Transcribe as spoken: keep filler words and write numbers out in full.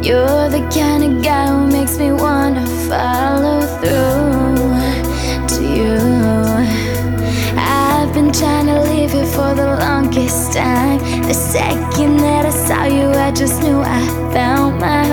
You're the kind of guy who makes me wanna follow through to you. I've been trying to leave you for the longest time. The second that I saw you, I just knew I found my